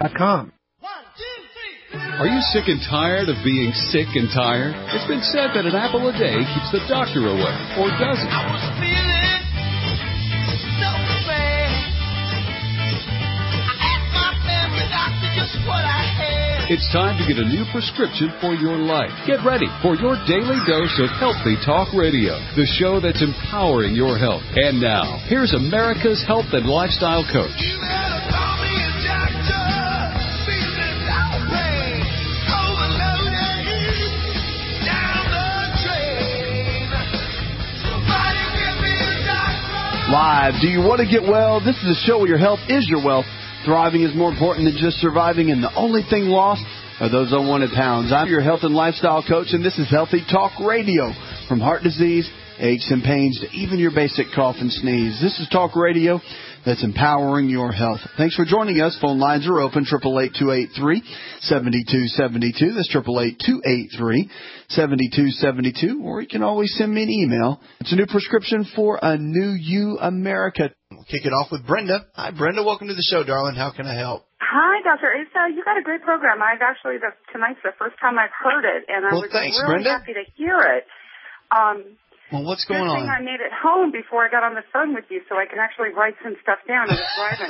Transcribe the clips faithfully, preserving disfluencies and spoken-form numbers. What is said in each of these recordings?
dot com. Are you sick and tired of being sick and tired? It's been said that an apple a day keeps the doctor away, or does it? I was feeling so bad. I asked my family doctor just what I had. It's time to get a new prescription for your life. Get ready for your daily dose of Healthy Talk Radio, the show that's empowering your health. And now, here's America's health and lifestyle coach. You better call me a doctor. Feeling so bad. Overloaded. Down the drain. Somebody give me a doctor. Live. Do you want to get well? This is a show where your health is your wealth. Thriving is more important than just surviving, and the only thing lost are those unwanted pounds. I'm your health and lifestyle coach, and this is Healthy Talk Radio. From heart disease, aches and pains, to even your basic cough and sneeze. This is Talk Radio that's empowering your health. Thanks for joining us. Phone lines are open, eight eight eight, two eight three, seven two seven two. That's eight eight eight, two eight three, seven two seven two. Or you can always send me an email. It's a new prescription for a new you, America. We'll kick it off with Brenda. Hi, Brenda. Welcome to the show, darling. How can I help? Hi, Doctor Asa. You got a great program. I've actually, the, tonight's the first time I've heard it, and I Well, was thanks, really Brenda. happy to hear it. Um, Well, what's good going thing on? I made it home before I got on the phone with you, so I can actually write some stuff down. I was driving.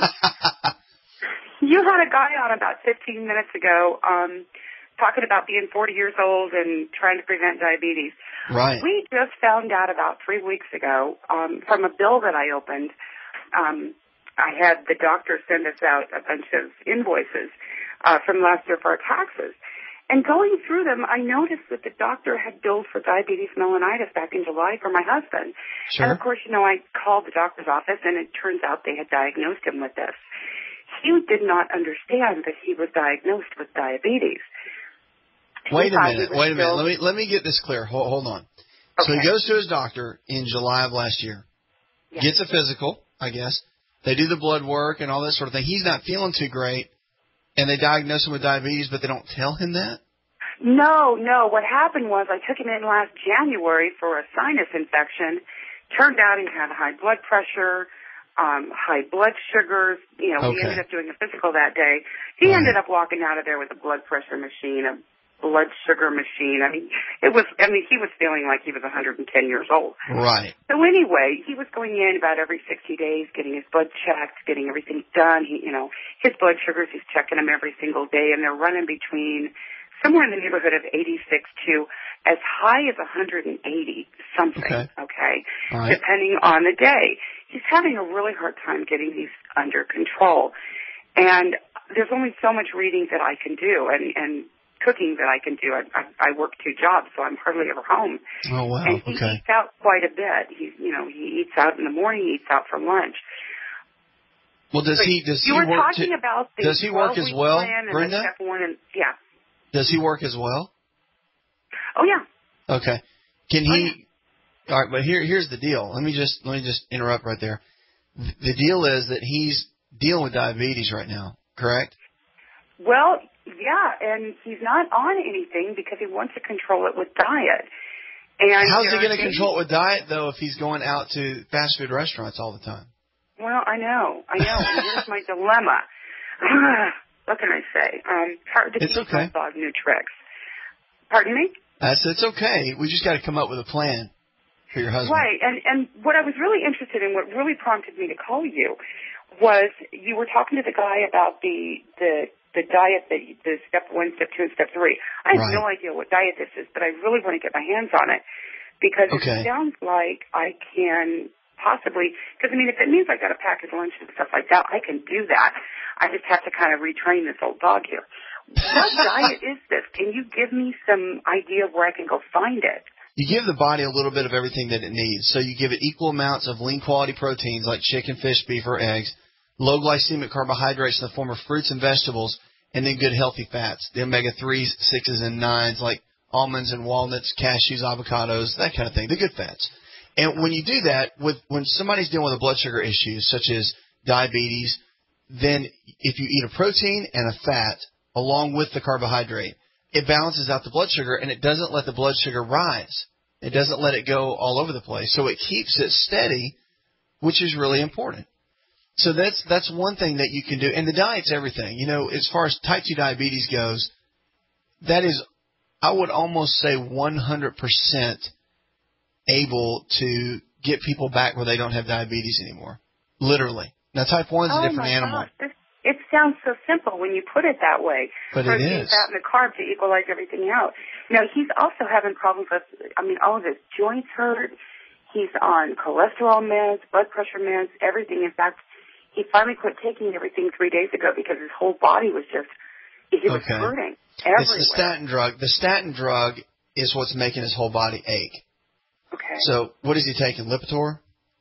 You had a guy on about fifteen minutes ago um, talking about being forty years old and trying to prevent diabetes. Right. We just found out about three weeks ago um, from a bill that I opened. Um, I had the doctor send us out a bunch of invoices uh, from last year for our taxes. And going through them, I noticed that the doctor had billed for diabetes mellitus back in July for my husband. Sure. And, of course, you know, I called the doctor's office, and it turns out they had diagnosed him with this. He did not understand that he was diagnosed with diabetes. Wait He a thought he minute. was Wait a minute. still- Let me let me get this clear. Hold, hold on. So he Okay. goes to his doctor in July of last year, Yeah. gets a physical, I guess. They do the blood work and all that sort of thing. He's not feeling too great, and they diagnose him with diabetes, but they don't tell him that? No, no. What happened was I took him in last January for a sinus infection. Turned out he had high blood pressure, um, high blood sugars. You know, we Okay. ended up doing a physical that day. He Right. ended up walking out of there with a blood pressure machine, a blood sugar machine. I mean, it was, I mean, he was feeling like he was one hundred ten years old. Right. So anyway, he was going in about every sixty days, getting his blood checked, getting everything done. He, you know, his blood sugars, he's checking them every single day, and they're running between somewhere in the neighborhood of eighty-six to as high as one hundred eighty something, Okay. okay, All right. depending on the day. He's having a really hard time getting these under control. And there's only so much reading that I can do and, and cooking that I can do. I, I, I work two jobs, so I'm hardly ever home. Oh, wow. And he Okay. eats out quite a bit. He's, you know, he eats out in the morning, he eats out for lunch. Well, does But he does you he were work talking to, about the does he work as twelve-week well, plan and Brenda? the step one and, yeah. Does he work as well? Oh, yeah. Okay. Can he? All right, but here here's the deal. Let me just let me just interrupt right there. The deal is that he's dealing with diabetes right now, correct? Well, yeah, and he's not on anything because he wants to control it with diet. And How's he there going are to days- control it with diet though if he's going out to fast food restaurants all the time? Well, I know, I know. And here's my dilemma. What can I say? Um, it's hard to It's teach okay. my dog new tricks. Pardon me? That's it's okay. We just got to come up with a plan for your husband. Right, and and what I was really interested in, what really prompted me to call you, was you were talking to the guy about the the the diet, that the step one, step two, and step three. I have Right. no idea what diet this is, but I really want to get my hands on it because Okay. it sounds like I can possibly. Because I mean, if it means I got to pack his lunch and stuff like that, I can do that. I just have to kind of retrain this old dog here. What diet is this? Can you give me some idea of where I can go find it? You give the body a little bit of everything that it needs. So you give it equal amounts of lean quality proteins like chicken, fish, beef, or eggs, low glycemic carbohydrates in the form of fruits and vegetables, and then good healthy fats, the omega threes, sixes, and nines like almonds and walnuts, cashews, avocados, that kind of thing, the good fats. And when you do that, with when somebody's dealing with a blood sugar issue such as diabetes, then if you eat a protein and a fat along with the carbohydrate, it balances out the blood sugar, and it doesn't let the blood sugar rise. It doesn't let it go all over the place. So it keeps it steady, which is really important. So that's that's one thing that you can do. And the diet's everything. You know, as far as type two diabetes goes, that is, I would almost say one hundred percent able to get people back where they don't have diabetes anymore. Literally. Now, type one is oh a different my animal. Gosh. This, it sounds so simple when you put it that way. But it Protein, is. fat, and the carb to equalize everything out. You know, he's also having problems with, I mean, all of his joints hurt. He's on cholesterol meds, blood pressure meds, everything. In fact, he finally quit taking everything three days ago because his whole body was just, he was Okay. hurting everywhere. It's the statin drug. The statin drug is what's making his whole body ache. Okay. So what is he taking, Lipitor?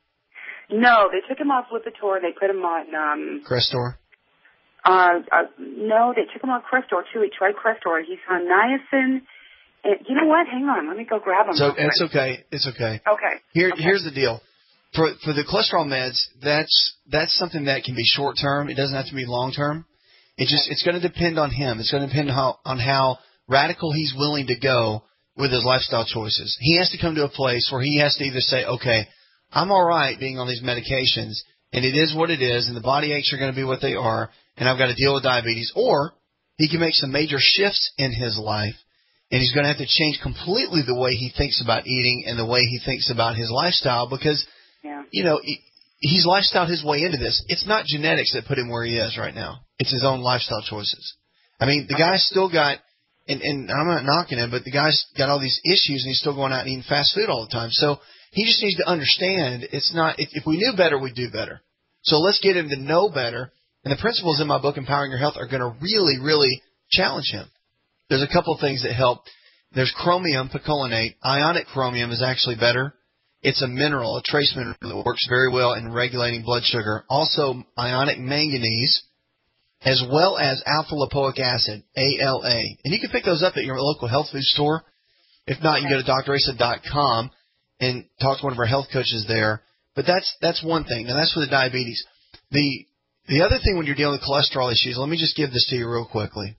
No, they took him off Lipitor. They put him on, um, Crestor? uh, uh, no, they took him on Crestor too. He tried Crestor. He's on niacin. And you know what? Hang on. Let me go grab him. So real quick. it's okay. It's okay. Okay. Here, okay. Here's the deal. For for the cholesterol meds, that's that's something that can be short term. It doesn't have to be long term. It just it's going to depend on him. It's going to depend on how, on how radical he's willing to go with his lifestyle choices. He has to come to a place where he has to either say, okay, I'm all right being on these medications, and it is what it is, and the body aches are going to be what they are, and I've got to deal with diabetes, or he can make some major shifts in his life. And he's going to have to change completely the way he thinks about eating and the way he thinks about his lifestyle because, yeah. you know, he, he's lifestyled his way into this. It's not genetics that put him where he is right now. It's his own lifestyle choices. I mean, the guy's still got, and, and I'm not knocking him, but the guy's got all these issues and he's still going out and eating fast food all the time. So he just needs to understand it's not, if, if we knew better, we'd do better. So let's get him to know better. And the principles in my book, Empowering Your Health, are going to really, really challenge him. There's a couple of things that help. There's chromium picolinate. Ionic chromium is actually better. It's a mineral, a trace mineral that works very well in regulating blood sugar. Also, ionic manganese, as well as alpha-lipoic acid, A L A. And you can pick those up at your local health food store. If not, you can go to D R asa dot com and talk to one of our health coaches there. But that's that's one thing. Now, that's for the diabetes. The, the other thing when you're dealing with cholesterol issues, let me just give this to you real quickly.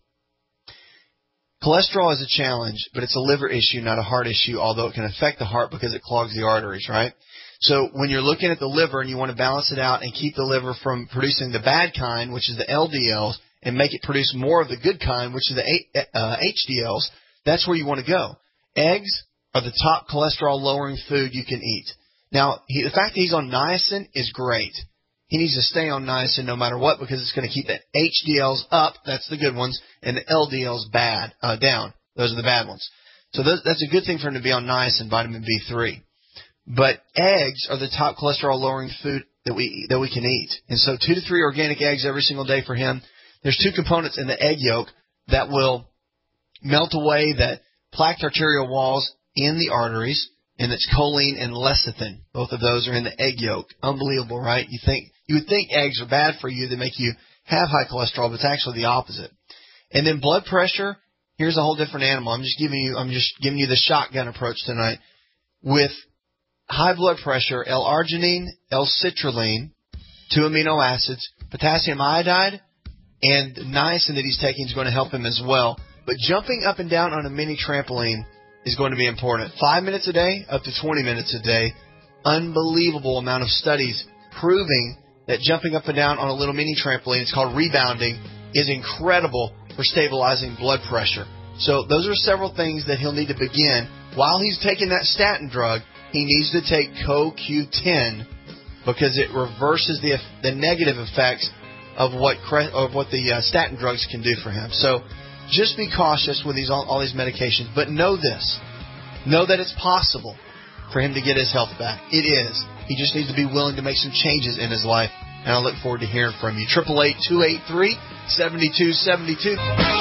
Cholesterol is a challenge, but it's a liver issue, not a heart issue, although it can affect the heart because it clogs the arteries, right? So when you're looking at the liver and you want to balance it out and keep the liver from producing the bad kind, which is the L D Ls, and make it produce more of the good kind, which is the uh, H D Ls, that's where you want to go. Eggs are the top cholesterol-lowering food you can eat. Now, he, the fact that he's on niacin is great. He needs to stay on niacin no matter what because it's going to keep the H D Ls up, that's the good ones, and the L D Ls bad, uh, down. Those are the bad ones. So those, that's a good thing for him to be on niacin, vitamin B three. But eggs are the top cholesterol-lowering food that we that we can eat. And so two to three organic eggs every single day for him. There's two components in the egg yolk that will melt away the plaqued arterial walls in the arteries, and it's choline and lecithin. Both of those are in the egg yolk. Unbelievable, right? You think you would think eggs are bad for you. They make you have high cholesterol, but it's actually the opposite. And then blood pressure. Here's a whole different animal. I'm just giving you I'm just giving you the shotgun approach tonight. With high blood pressure, L-arginine, L-citrulline, two amino acids, potassium iodide, and niacin that he's taking is going to help him as well. But jumping up and down on a mini trampoline is going to be important. Five minutes a day, up to twenty minutes a day. Unbelievable amount of studies proving that jumping up and down on a little mini trampoline, it's called rebounding, is incredible for stabilizing blood pressure. So those are several things that he'll need to begin. While he's taking that statin drug, he needs to take C O Q ten because it reverses the the negative effects of what of what the uh, statin drugs can do for him. So just be cautious with these all, all these medications, but know this. Know that it's possible for him to get his health back. It is. He just needs to be willing to make some changes in his life, and I look forward to hearing from you. eight eight eight, two eight three, seven two seven two.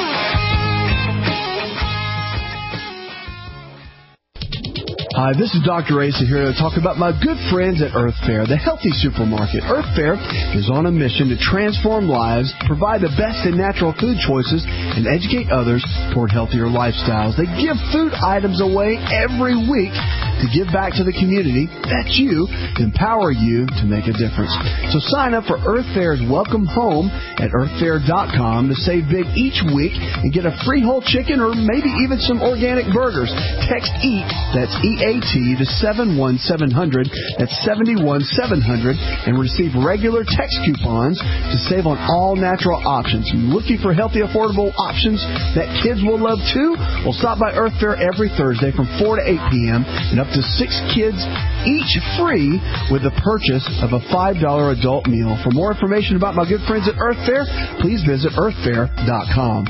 Hi, this is Doctor Asa here to talk about my good friends at Earth Fare, the healthy supermarket. Earth Fare is on a mission to transform lives, provide the best in natural food choices, and educate others toward healthier lifestyles. They give food items away every week to give back to the community. That's you, to empower you to make a difference. So sign up for Earth Fare's Welcome Home at earth fare dot com to save big each week and get a free whole chicken or maybe even some organic burgers. Text EAT, that's E A T to seven one seven hundred. That's seven one seven hundred. And receive regular text coupons to save on all natural options. Looking for healthy, affordable options that kids will love too? Well, stop by Earth Fare every Thursday from four to eight p.m. and up to six kids each free with the purchase of a five dollar adult meal. For more information about my good friends at Earth Fare, please visit earth fare dot com.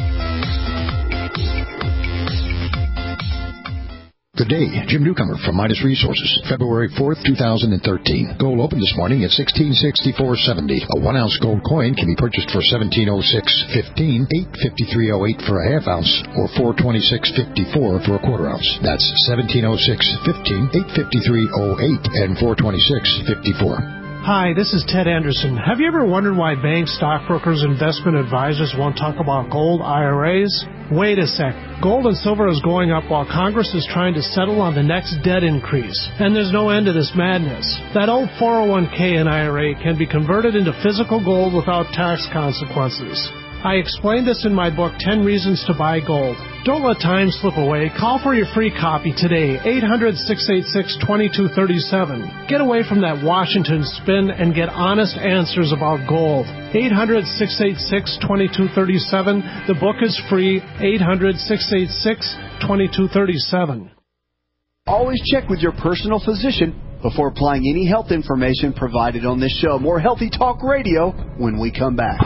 Good day. Jim Newcomer from Midas Resources. February fourth, two thousand thirteen. Gold opened this morning at sixteen sixty-four seventy. A one-ounce gold coin can be purchased for seventeen oh six fifteen, eight fifty-three oh eight for a half ounce, or four twenty-six fifty-four for a quarter ounce. That's seventeen oh six fifteen, eight fifty-three oh eight, and four twenty-six fifty-four. Hi, this is Ted Anderson. Have you ever wondered why banks, stockbrokers, investment advisors won't talk about gold I R As? Wait a sec. Gold and silver is going up while Congress is trying to settle on the next debt increase. And there's no end to this madness. That old four oh one k and I R A can be converted into physical gold without tax consequences. I explained this in my book, ten Reasons to Buy Gold. Don't let time slip away. Call for your free copy today, eight hundred, six eight six, two two three seven. Get away from that Washington spin and get honest answers about gold. eight hundred, six eight six, two two three seven. The book is free, eight hundred, six eight six, two two three seven. Always check with your personal physician before applying any health information provided on this show. More Healthy Talk Radio when we come back.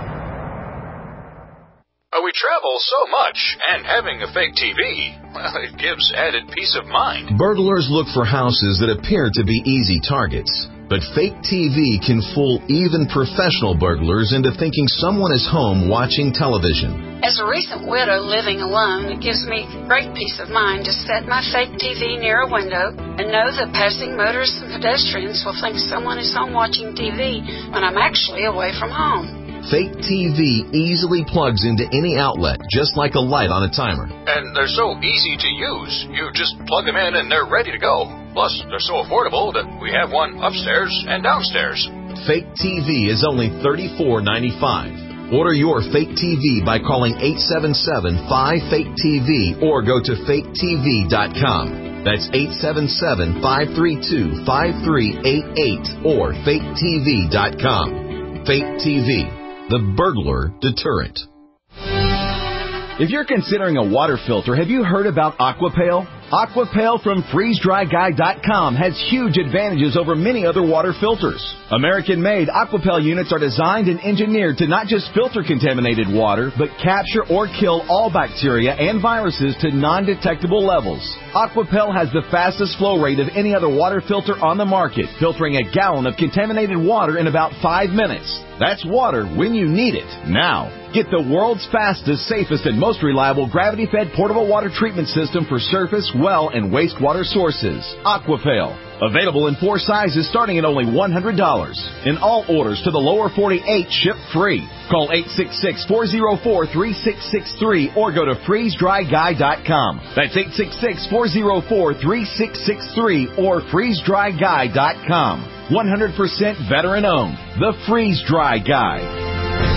We travel so much, and having a fake T V, well, it gives added peace of mind. Burglars look for houses that appear to be easy targets. But fake T V can fool even professional burglars into thinking someone is home watching television. As a recent widow living alone, it gives me great peace of mind to set my fake T V near a window and know that passing motorists and pedestrians will think someone is home watching T V when I'm actually away from home. Fake T V easily plugs into any outlet, just like a light on a timer. And they're so easy to use. You just plug them in and they're ready to go. Plus, they're so affordable that we have one upstairs and downstairs. Fake T V is only thirty-four ninety-five. Order your fake T V by calling eight seven seven, five, fake T V or go to fake T V dot com. That's eight seven seven, five three two, five three eight eight or fake T V dot com. Fake T V, the burglar deterrent. If you're considering a water filter, have you heard about Aquapale? Aquapale from freeze dry guy dot com has huge advantages over many other water filters. American-made Aquapale units are designed and engineered to not just filter contaminated water, but capture or kill all bacteria and viruses to non-detectable levels. Aquapale has the fastest flow rate of any other water filter on the market, filtering a gallon of contaminated water in about five minutes. That's water when you need it, now. Get the world's fastest, safest, and most reliable gravity-fed portable water treatment system for surface, well, and wastewater sources. Aquapale. Available in four sizes starting at only one hundred dollars. And all orders to the lower forty-eight ship free. Call eight six six, four oh four, three six six three or go to freeze dry guy dot com. That's eight six six, four oh four, three six six three or freeze dry guy dot com. one hundred percent veteran owned. The Freeze Dry Guy.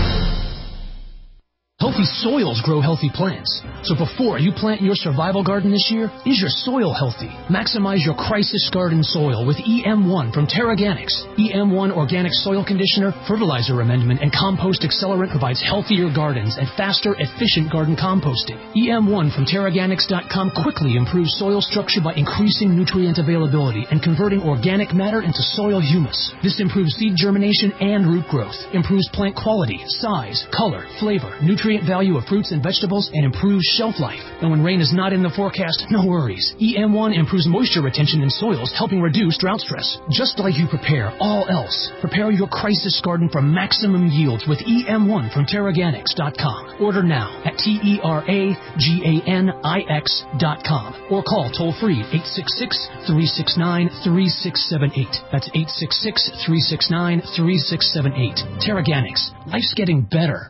Healthy soils grow healthy plants. So before you plant your survival garden this year, is your soil healthy? Maximize your crisis garden soil with E M one from Terraganics. E M one Organic Soil Conditioner, Fertilizer Amendment, and Compost Accelerant provides healthier gardens and faster, efficient garden composting. E M one from Terraganics dot com quickly improves soil structure by increasing nutrient availability and converting organic matter into soil humus. This improves seed germination and root growth, improves plant quality, size, color, flavor, nutrient value of fruits and vegetables, and improves shelf life. And when rain is not in the forecast, no worries. E M one improves moisture retention in soils, helping reduce drought stress. Just like you prepare all else, prepare your crisis garden for maximum yields with E M one from Terraganics dot com. Order now at T E R A G A N I X dot com or call toll-free eight six six, three six nine, three six seven eight. That's eight six six, three six nine, three six seven eight. Terraganics. Life's getting better.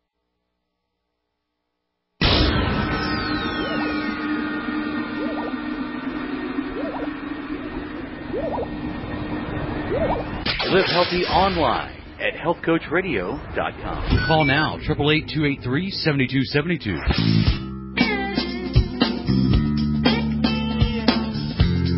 Live healthy online at health coach radio dot com. Call now, eight eight eight, two eight three, seven two seven two.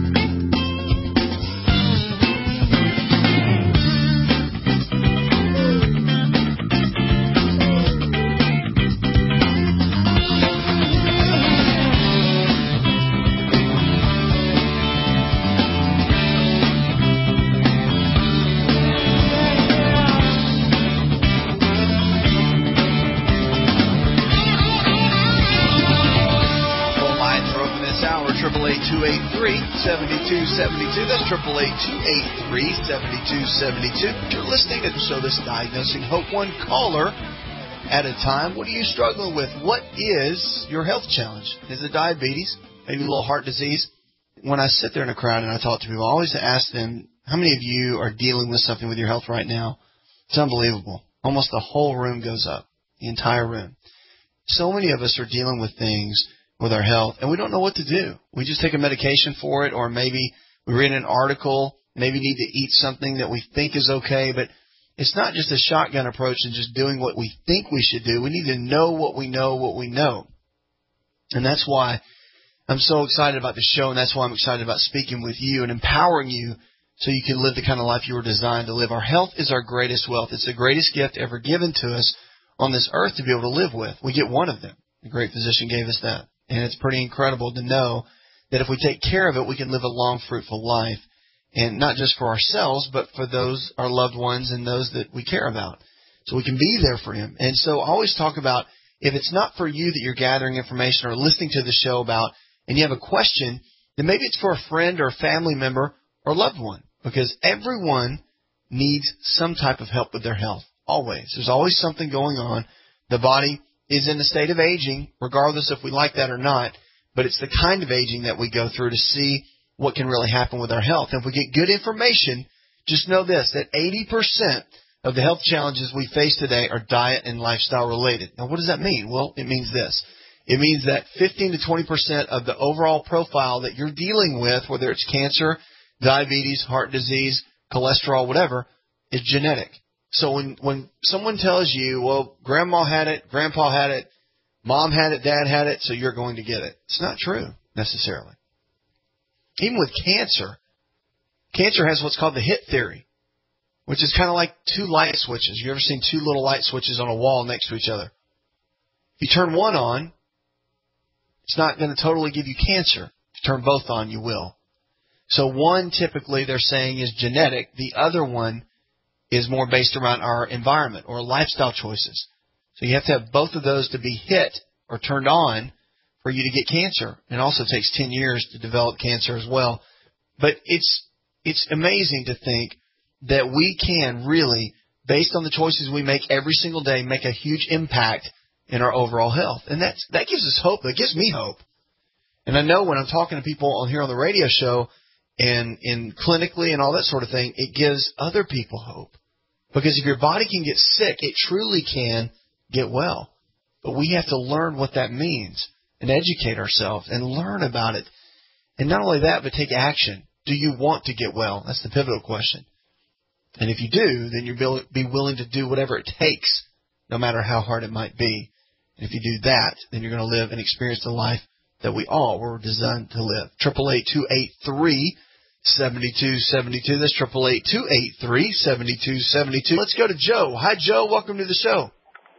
eight, two eight three, seven two seven two. That's eight eight eight, two eight three, seven two seven two. You're listening to the show that's diagnosing hope one caller at a time. What are you struggling with? What is your health challenge? Is it diabetes? Maybe a little heart disease? When I sit there in a crowd and I talk to people, I always ask them, how many of you are dealing with something with your health right now? It's unbelievable. Almost the whole room goes up, the entire room. So many of us are dealing with things with our health, and we don't know what to do. We just take a medication for it, or maybe we read an article, maybe need to eat something that we think is okay, but it's not just a shotgun approach and just doing what we think we should do. We need to know what we know, what we know. And that's why I'm so excited about the show, and that's why I'm excited about speaking with you and empowering you so you can live the kind of life you were designed to live. Our health is our greatest wealth. It's the greatest gift ever given to us on this earth to be able to live with. We get one of them. The great physician gave us that. And it's pretty incredible to know that if we take care of it, we can live a long, fruitful life. And not just for ourselves, but for those, our loved ones, and those that we care about. So we can be there for him. And so I always talk about, if it's not for you that you're gathering information or listening to the show about, and you have a question, then maybe it's for a friend or a family member or loved one. Because everyone needs some type of help with their health. Always. There's always something going on. The body is in a state of aging, regardless if we like that or not. But it's the kind of aging that we go through to see what can really happen with our health. And if we get good information, just know this, that eighty percent of the health challenges we face today are diet and lifestyle related. Now, what does that mean? Well, it means this. It means that fifteen to twenty percent of the overall profile that you're dealing with, whether it's cancer, diabetes, heart disease, cholesterol, whatever, is genetic. So when, when someone tells you, well, grandma had it, grandpa had it, mom had it, dad had it, so you're going to get it. It's not true, necessarily. Even with cancer, cancer has what's called the hit theory, which is kind of like two light switches. You ever seen two little light switches on a wall next to each other? If you turn one on, it's not going to totally give you cancer. If you turn both on, you will. So one, typically, they're saying is genetic. The other one is more based around our environment or lifestyle choices. So you have to have both of those to be hit or turned on for you to get cancer. It also takes ten years to develop cancer as well. But it's it's amazing to think that we can really, based on the choices we make every single day, make a huge impact in our overall health. And that's, that gives us hope. That gives me hope. And I know when I'm talking to people on here on the radio show, and in clinically and all that sort of thing, it gives other people hope. Because if your body can get sick, it truly can get well. But we have to learn what that means and educate ourselves and learn about it. And not only that, but take action. Do you want to get well? That's the pivotal question. And if you do, then you'll be willing to do whatever it takes, no matter how hard it might be. And if you do that, then you're going to live and experience the life that we all were designed to live. eight eight eight, two eight three, seven two seven two. That's eight eight eight, two eight three, seven two seven two. Let's go to Joe. Hi, Joe. Welcome to the show.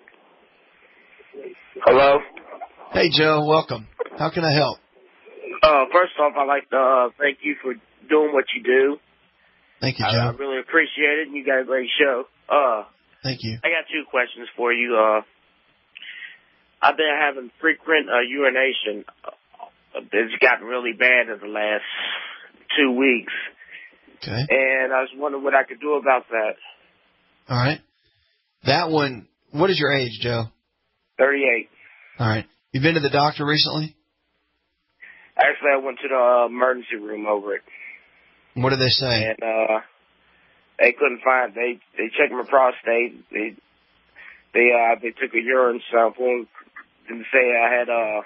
Hello. Hey, Joe. Welcome. How can I help? Uh, first off, I'd like to uh, thank you for doing what you do. Thank you, I, Joe. I really appreciate it, and you got a great show. Uh, Thank you. I got two questions for you. Uh, I've been having frequent uh, urination. Uh, it's gotten really bad in the last two weeks. Okay. And I was wondering what I could do about that. All right. That one, what is your age, Joe? thirty-eight. All right. You been to the doctor recently? Actually, I went to the uh, emergency room over it. What did they say? And uh, they couldn't find. They they checked my prostate. They they uh they took a urine sample and say I had uh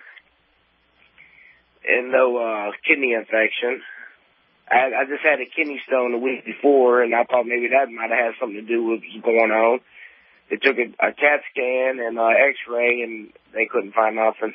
and no uh kidney infection. I, I just had a kidney stone the week before, and I thought maybe that might have had something to do with what's going on. They took a, a CAT scan and uh, X-ray, and they couldn't find nothing.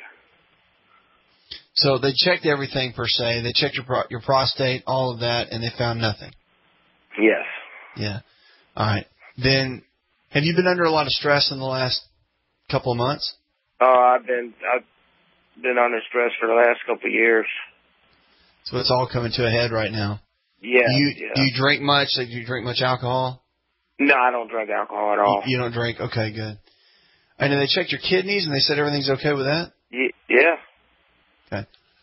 So they checked everything per se. They checked your pro- your prostate, all of that, and they found nothing. Yes. Yeah. All right. Then, have you been under a lot of stress in the last couple of months? Uh, I've been I've been under stress for the last couple of years. So it's all coming to a head right now. Yeah. Do you, yeah. do you drink much? Like, do you drink much alcohol? No, I don't drink alcohol at all. You, you don't drink? Okay, good. And then they checked your kidneys, and they said everything's okay with that? Y- yeah. Okay.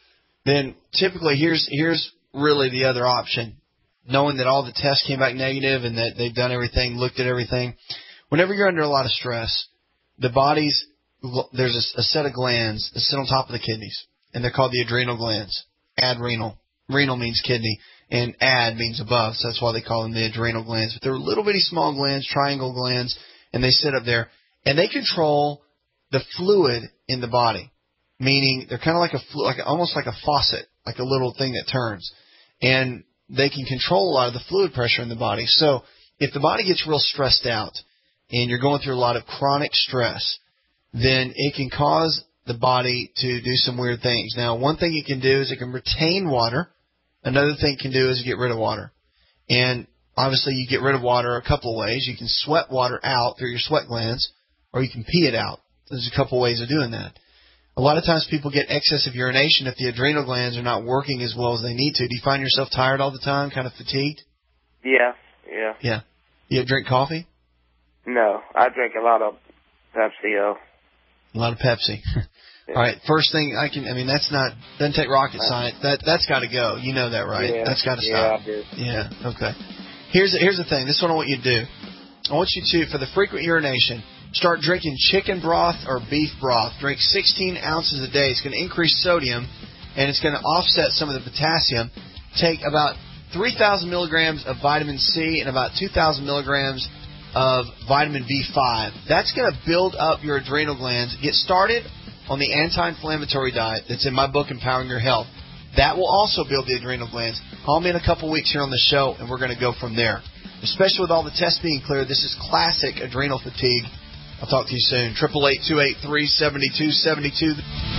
then typically here's here's really the other option. Knowing that all the tests came back negative and that they've done everything, looked at everything. Whenever you're under a lot of stress, the body's, there's a, a set of glands that sit on top of the kidneys, and they're called the adrenal glands. Adrenal. Renal means kidney, and ad means above, so that's why they call them the adrenal glands. But they're little bitty small glands, triangle glands, and they sit up there, and they control the fluid in the body, meaning they're kind of like a, like almost like a faucet, like a little thing that turns. And they can control a lot of the fluid pressure in the body. So if the body gets real stressed out and you're going through a lot of chronic stress, then it can cause the body to do some weird things. Now, one thing it can do is it can retain water. Another thing it can do is get rid of water. And obviously you get rid of water a couple of ways. You can sweat water out through your sweat glands, or you can pee it out. There's a couple of ways of doing that. A lot of times people get excessive urination if the adrenal glands are not working as well as they need to. Do you find yourself tired all the time, kind of fatigued? Yeah, yeah. Yeah. You drink coffee? No, I drink a lot of Pepsi. A lot of Pepsi. Yeah. All right, first thing I can, I mean, that's not, doesn't take rocket science. That, that's got to go. You know that, right? Yeah, that's got to yeah, stop. I do. Yeah, okay. Here's, here's the thing. This is what I want you to do. I want you to, for the frequent urination, start drinking chicken broth or beef broth. Drink sixteen ounces a day. It's going to increase sodium, and it's going to offset some of the potassium. Take about three thousand milligrams of vitamin C and about two thousand milligrams of vitamin B five. That's going to build up your adrenal glands. Get started on the anti-inflammatory diet that's in my book, Empowering Your Health. That will also build the adrenal glands. Call me in a couple weeks here on the show, and we're going to go from there. Especially with all the tests being clear, this is classic adrenal fatigue. I'll talk to you soon. eight eight eight, two eight three, seven two seven two.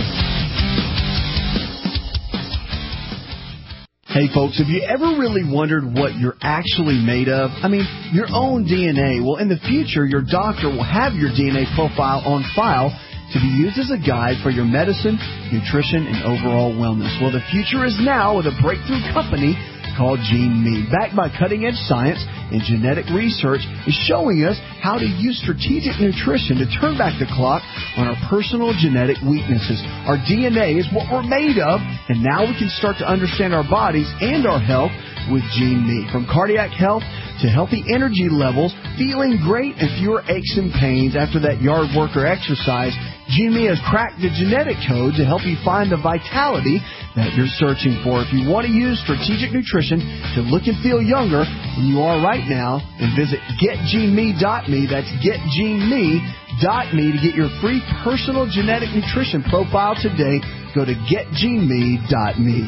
Hey folks, have you ever really wondered what you're actually made of? I mean, your own D N A. Well, in the future, your doctor will have your D N A profile on file to be used as a guide for your medicine, nutrition, and overall wellness. Well, the future is now with a breakthrough company called GeneMe. Backed by cutting-edge science and genetic research, is showing us how to use strategic nutrition to turn back the clock on our personal genetic weaknesses. Our D N A is what we're made of, and now we can start to understand our bodies and our health with GeneMe. From cardiac health to healthy energy levels, feeling great, and fewer aches and pains after that yard work or exercise, GeneMe has cracked the genetic code to help you find the vitality that you're searching for. If you want to use strategic nutrition to look and feel younger than you are right now, then visit get gene me dot me. That's get gene me dot me to get your free personal genetic nutrition profile today. Go to get gene me dot me.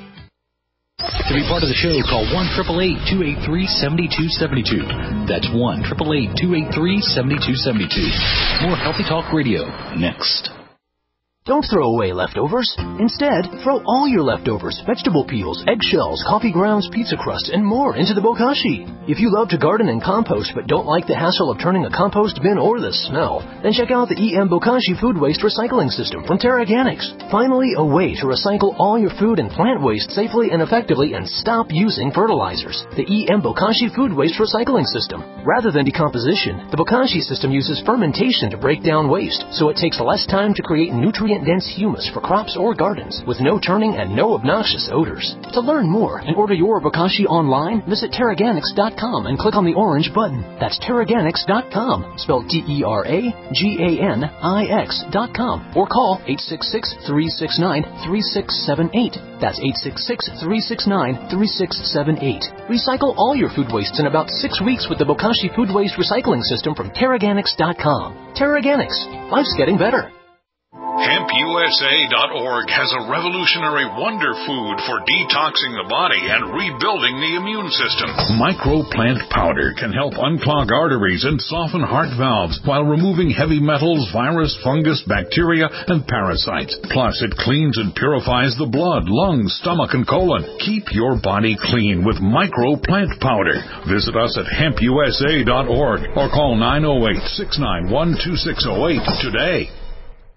To be part of the show, call one eight eight eight, two eight three, seven two seven two. That's one eight eight eight, two eight three, seven two seven two. More Healthy Talk Radio next. Don't throw away leftovers. Instead, throw all your leftovers, vegetable peels, eggshells, coffee grounds, pizza crust, and more into the bokashi. If you love to garden and compost but don't like the hassle of turning a compost bin or the smell, then check out the E M Bokashi Food Waste Recycling System from TerraGanix. Finally, a way to recycle all your food and plant waste safely and effectively and stop using fertilizers. The E M Bokashi Food Waste Recycling System. Rather than decomposition, the Bokashi system uses fermentation to break down waste, so it takes less time to create nutrient dense humus for crops or gardens with no turning and no obnoxious odors. To learn more and order your bokashi online, visit Terraganix dot com and click on the orange button. That's Terraganix dot com, spelled T E R A G A N I X dot com, or call eight six six, three six nine, three six seven eight. That's eight six six, three six nine, three six seven eight. Recycle all your food wastes in about six weeks with the Bokashi Food Waste Recycling System from Terraganix dot com. Terraganix. Life's getting better. Hemp U S A dot org has a revolutionary wonder food for detoxing the body and rebuilding the immune system. Microplant powder can help unclog arteries and soften heart valves while removing heavy metals, virus, fungus, bacteria, and parasites. Plus, it cleans and purifies the blood, lungs, stomach, and colon. Keep your body clean with Microplant powder. Visit us at hemp U S A dot org or call nine oh eight, six nine one, two six oh eight today.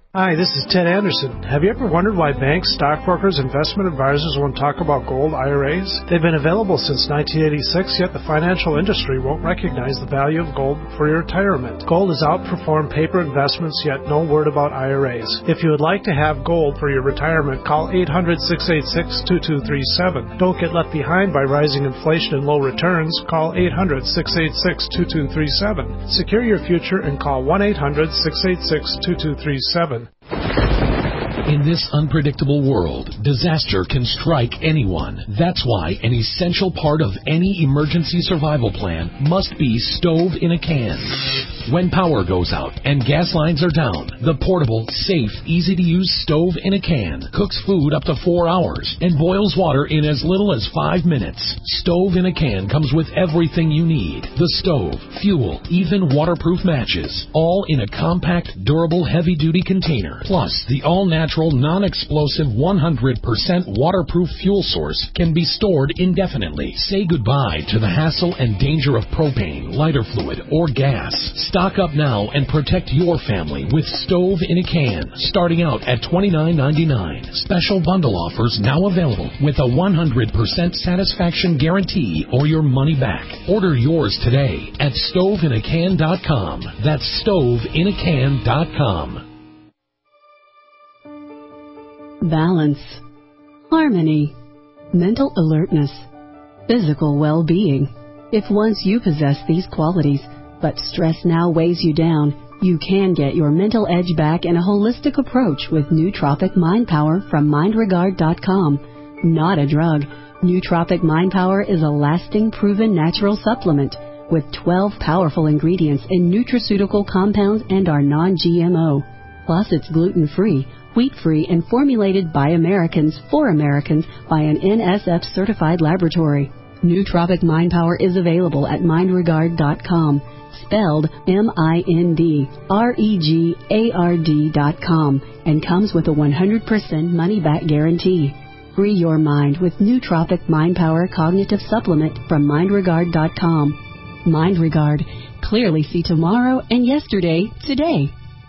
Hi, this is Ted Anderson. Have you ever wondered why banks, stockbrokers, investment advisors won't talk about gold I R As? They've been available since nineteen eighty-six, yet the financial industry won't recognize the value of gold for your retirement. Gold has outperformed paper investments, yet no word about I R As. If you would like to have gold for your retirement, call eight hundred, six eight six, two two three seven. Don't get left behind by rising inflation and low returns. Call eight hundred, six eight six, two two three seven. Secure your future and call one eight hundred, six eight six, two two three seven. In this unpredictable world, disaster can strike anyone. That's why an essential part of any emergency survival plan must be stove in a can. When power goes out and gas lines are down, the portable, safe, easy-to-use stove in a can cooks food up to four hours and boils water in as little as five minutes. Stove in a can comes with everything you need. The stove, fuel, even waterproof matches, all in a compact, durable, heavy-duty container. Plus, the all-natural, non-explosive, one hundred percent waterproof fuel source can be stored indefinitely. Say goodbye to the hassle and danger of propane, lighter fluid, or gas. Stock up now and protect your family with Stove in a Can, starting out at twenty-nine ninety-nine. Special bundle offers now available with a one hundred percent satisfaction guarantee or your money back. Order yours today at stove in a can dot com. That's stove in a can dot com. Balance, harmony, mental alertness, physical well-being. If once you possess these qualities, but stress now weighs you down, you can get your mental edge back in a holistic approach with Nootropic Mind Power from mind regard dot com. Not a drug. Nootropic Mind Power is a lasting, proven natural supplement with twelve powerful ingredients in nutraceutical compounds and are non G M O. Plus, it's gluten-free, wheat-free, and formulated by Americans for Americans by an N S F-certified laboratory. Nootropic Mind Power is available at mind regard dot com, spelled M I N D R E G A R D dot com, and comes with a one hundred percent money-back guarantee. Free your mind with Nootropic Mind Power Cognitive Supplement from mind regard dot com. Mind Regard. Clearly see tomorrow and yesterday today.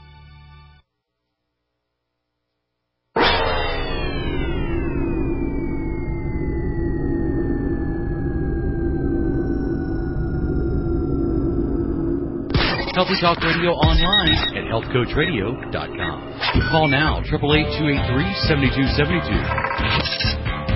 Healthy Talk Radio online at health coach radio dot com. Call now, eight eight eight, two eight three, seven two seven two.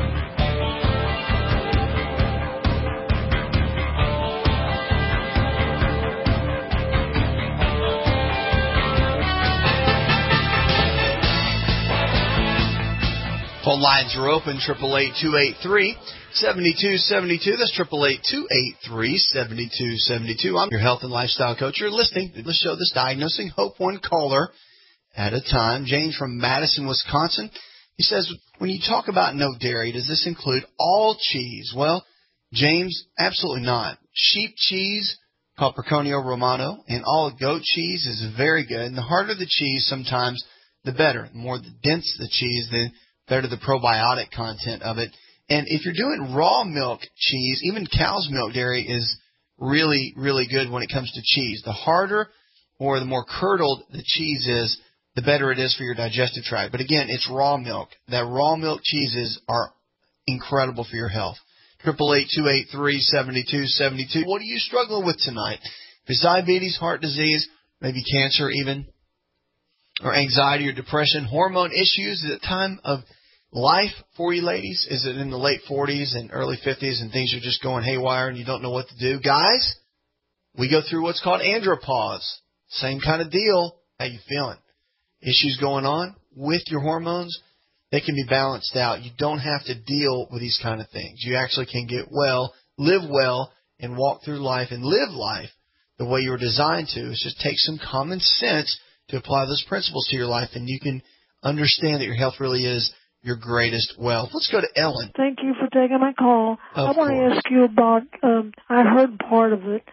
Phone lines are open, eight eight eight, two eight three, seven two seven two. That's eight eight eight, two eight three, seven two seven two. I'm your health and lifestyle coach. You're listening to the show that's diagnosing hope one caller at a time. James from Madison, Wisconsin. He says, when you talk about no dairy, does this include all cheese? Well, James, absolutely not. Sheep cheese, called Pecorino Romano, and all goat cheese is very good. And the harder the cheese, sometimes the better. The more dense the cheese, the better the probiotic content of it. And if you're doing raw milk cheese, even cow's milk dairy is really, really good when it comes to cheese. The harder or the more curdled the cheese is, the better it is for your digestive tract. But again, it's raw milk. That raw milk cheeses are incredible for your health. eight eight eight, two eight three, seven two seven two. What are you struggling with tonight? If it's diabetes, heart disease, maybe cancer even, or anxiety or depression, hormone issues, is it time of life for you ladies? Is it in the late forties and early fifties and things are just going haywire and you don't know what to do? Guys, we go through what's called andropause. Same kind of deal. How you feeling? Issues going on with your hormones? They can be balanced out. You don't have to deal with these kind of things. You actually can get well, live well, and walk through life and live life the way you were designed to. It's just take some common sense to apply those principles to your life, and you can understand that your health really is your greatest wealth. Let's go to Ellen. Thank you for taking my call. Of I want course. to ask you about, um, I heard part of it,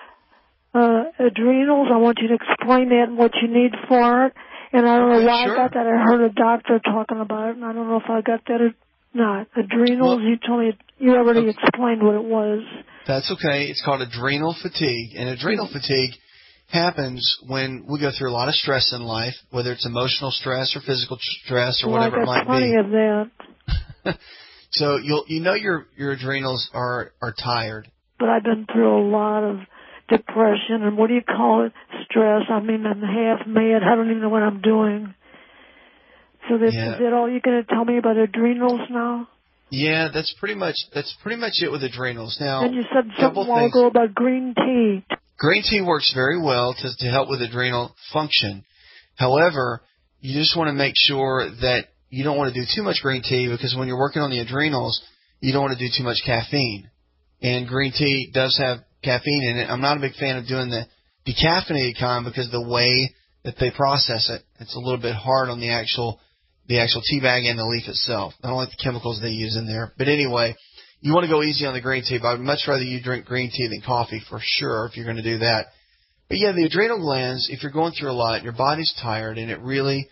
uh, adrenals. I want you to explain that and what you need for it. And I don't know why Sure. I got that. I heard a doctor talking about it, and I don't know if I got that or not. Adrenals, Well, you told me, you already okay. explained what it was. That's okay. It's called adrenal fatigue. And adrenal fatigue happens when we go through a lot of stress in life, whether it's emotional stress or physical stress or well, whatever it might might be. Of that. So you'll you know your your adrenals are are tired. But I've been through a lot of depression and what do you call it? Stress. I mean, I'm half mad. I don't even know what I'm doing. So that, yeah. is that all you're going to tell me about adrenals now? Yeah, that's pretty much that's pretty much it with adrenals. Now, and you said something a while ago about green tea. Green tea works very well to to help with adrenal function. However, you just want to make sure that you don't want to do too much green tea because when you're working on the adrenals, you don't want to do too much caffeine. And green tea does have caffeine in it. I'm not a big fan of doing the decaffeinated kind because the way that they process it, it's a little bit hard on the actual the actual tea bag and the leaf itself. I don't like the chemicals they use in there. But anyway, you want to go easy on the green tea, but I'd much rather you drink green tea than coffee for sure if you're going to do that. But yeah, the adrenal glands, if you're going through a lot, your body's tired and it really,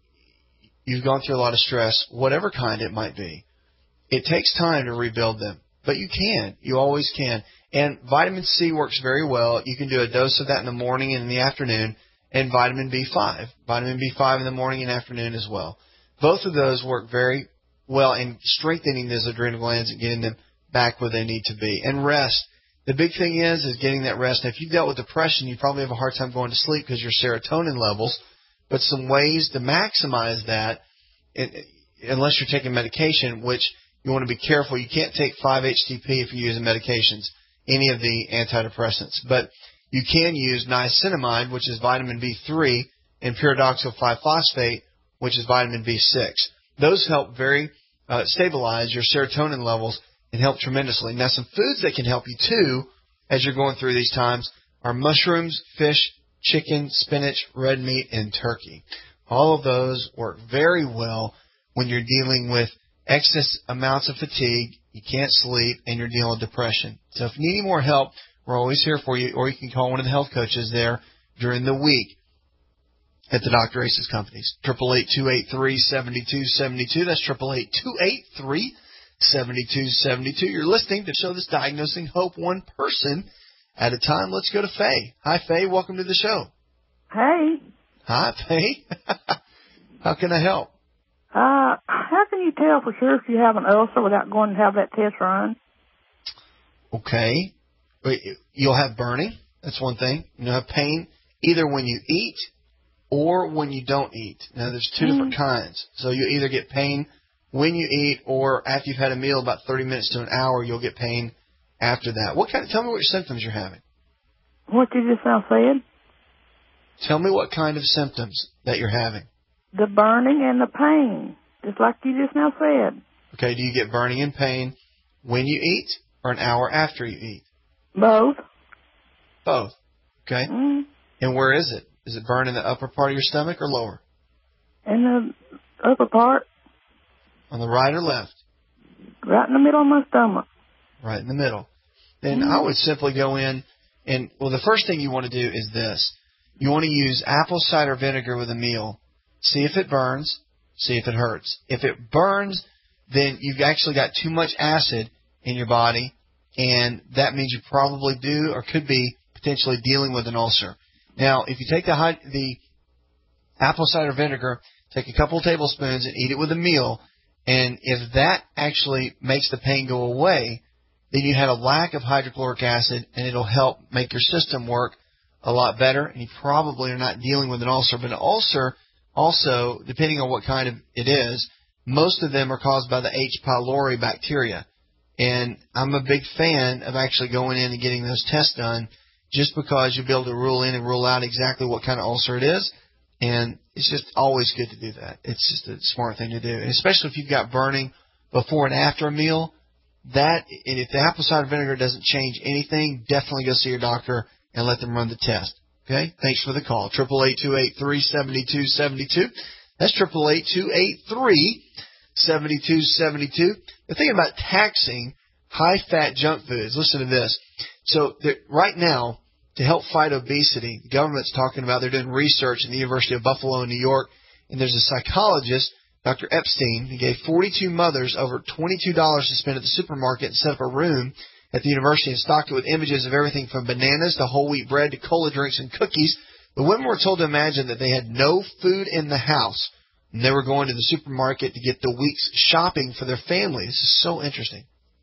you've gone through a lot of stress, whatever kind it might be, it takes time to rebuild them. But you can. You always can. And vitamin C works very well. You can do a dose of that in the morning and in the afternoon, and vitamin B five. Vitamin B five in the morning and afternoon as well. Both of those work very well in strengthening those adrenal glands and getting them back where they need to be. And rest. The big thing is, is getting that rest. Now, if you've dealt with depression, you probably have a hard time going to sleep because your serotonin levels. But some ways to maximize that, it, unless you're taking medication, which you want to be careful. You can't take five H T P if you're using medications, any of the antidepressants. But you can use niacinamide, which is vitamin B three, and pyridoxal five phosphate, which is vitamin B six. Those help very uh, stabilize your serotonin levels and help tremendously. Now, some foods that can help you, too, as you're going through these times, are mushrooms, fish, chicken, spinach, red meat, and turkey. All of those work very well when you're dealing with excess amounts of fatigue, you can't sleep, and you're dealing with depression. So if you need any more help, we're always here for you, or you can call one of the health coaches there during the week at the Doctor Ace's companies. eight eight eight, two eight three, seven two seven two. That's eight eight eight, two eight three, seven two seven two. You're listening to the show that's diagnosing hope one person at a time. Let's go to Faye. Hi, Faye. Welcome to the show. Hey. Hi, Faye. How can I help? Uh, how can you tell for sure if you have an ulcer without going to have that test run? Okay. You'll have burning. That's one thing. You'll have pain either when you eat or when you don't eat. Now, there's two mm. different kinds. So you either get pain when you eat or after you've had a meal, about thirty minutes to an hour, you'll get pain after that. What kind of, tell me what your symptoms you're having. What you just now said? Tell me what kind of symptoms that you're having. The burning and the pain, just like you just now said. Okay, do you get burning and pain when you eat or an hour after you eat? Both. Both. Okay. Mm. And where is it? Is it burn in the upper part of your stomach or lower? In the upper part. On the right or left? Right in the middle of my stomach. Right in the middle. Then mm. I would simply go in and, well, the first thing you want to do is this. You want to use apple cider vinegar with a meal. See if it burns. See if it hurts. If it burns, then you've actually got too much acid in your body, and that means you probably do or could be potentially dealing with an ulcer. Now, if you take the high, the apple cider vinegar, take a couple of tablespoons and eat it with a meal, and if that actually makes the pain go away, then you had a lack of hydrochloric acid, and it'll help make your system work a lot better, and you probably are not dealing with an ulcer. But an ulcer, also, depending on what kind of it is, most of them are caused by the H. pylori bacteria. And I'm a big fan of actually going in and getting those tests done just because you'll be able to rule in and rule out exactly what kind of ulcer it is. And it's just always good to do that. It's just a smart thing to do. And especially if you've got burning before and after a meal, that, and if the apple cider vinegar doesn't change anything, definitely go see your doctor and let them run the test. Okay? Thanks for the call. eight eight eight, two eight three, seven two seven two. That's eight eight eight, two eight three, seven two seven two. The thing about taxing high-fat junk foods, listen to this. So right now, to help fight obesity, the government's talking about, they're doing research in the University of Buffalo in New York, and there's a psychologist, Doctor Epstein, who gave forty-two mothers over twenty-two dollars to spend at the supermarket and set up a room at the university and stocked it with images of everything from bananas to whole wheat bread to cola drinks and cookies. The women were told to imagine that they had no food in the house, and they were going to the supermarket to get the week's shopping for their family. This is so interesting.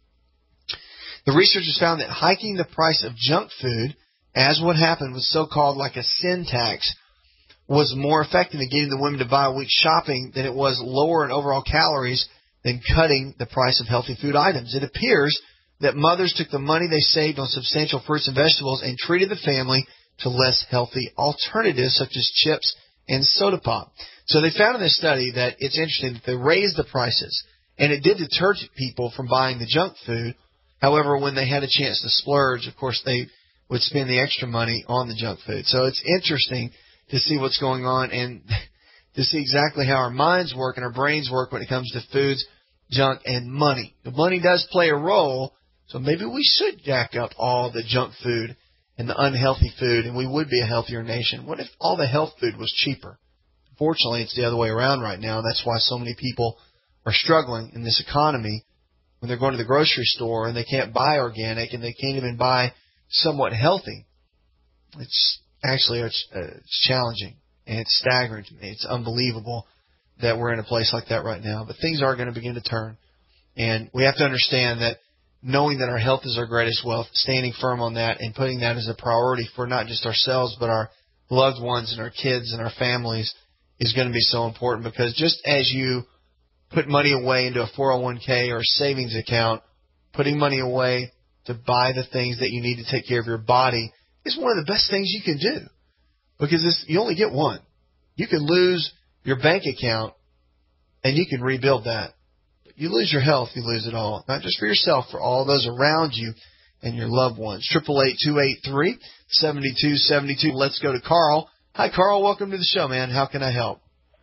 The researchers found that hiking the price of junk food, as what happened with so-called like a sin tax, was more effective in getting the women to buy a week's shopping than it was lower in overall calories than cutting the price of healthy food items. It appears that mothers took the money they saved on substantial fruits and vegetables and treated the family to less healthy alternatives such as chips and soda pop. So they found in this study that it's interesting that they raised the prices, and it did deter people from buying the junk food. However, when they had a chance to splurge, of course, they would spend the extra money on the junk food. So it's interesting to see what's going on and to see exactly how our minds work and our brains work when it comes to foods, junk, and money. The money does play a role, so maybe we should jack up all the junk food and the unhealthy food, and we would be a healthier nation. What if all the health food was cheaper? Fortunately, it's the other way around right now, and that's why so many people are struggling in this economy when they're going to the grocery store and they can't buy organic and they can't even buy somewhat healthy. It's actually it's, uh, it's challenging, and it's staggering to me. It's unbelievable that we're in a place like that right now. But things are going to begin to turn, and we have to understand that knowing that our health is our greatest wealth, standing firm on that and putting that as a priority for not just ourselves but our loved ones and our kids and our families is going to be so important, because just as you put money away into a four oh one k or a savings account, putting money away to buy the things that you need to take care of your body is one of the best things you can do, because it's, you only get one. You can lose your bank account and you can rebuild that. But you lose your health, you lose it all. Not just for yourself, for all those around you and your loved ones. eight eight eight, two eight three, seven two seven two. Let's go to Carl. Hi, Carl. Welcome to the show, man. How can I help?